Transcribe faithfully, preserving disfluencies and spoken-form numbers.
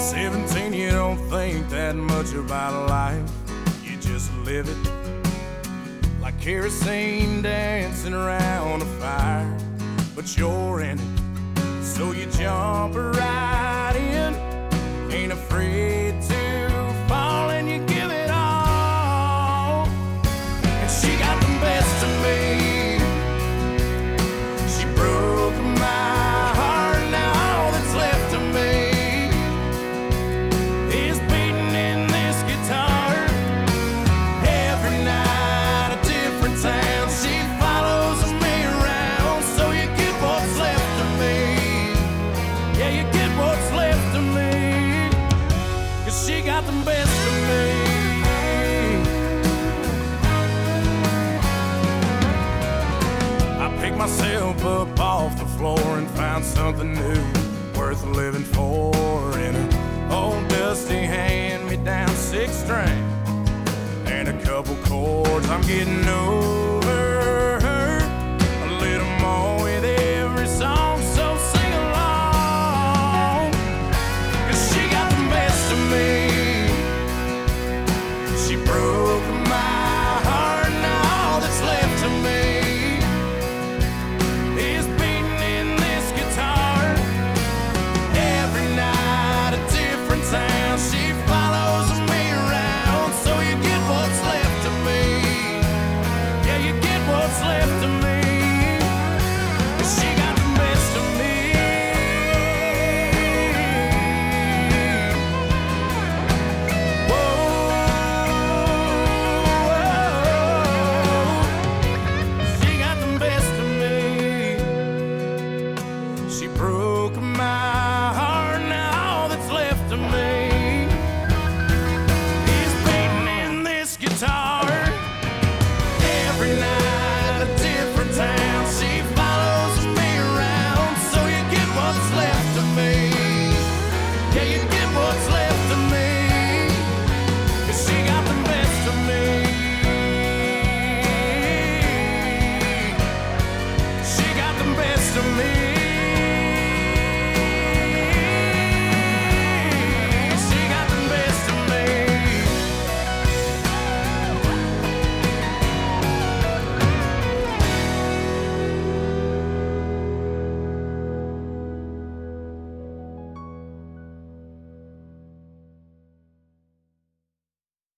Seventeen, you don't think that much about life. You just live it like kerosene dancing around a fire. But you're in it, so you jump right in. Ain't afraid to fall and you give it all. And she got the best of me. She broke my heart, now all that's left of me is beating in this guitar. Every night a different town, she follows me around. So you get what's left of me. Yeah, you get what's left of me. Cause she got the best of me. I picked myself up off the floor and found something new worth living for. In an old dusty hand-me-down six string and a couple chords I'm getting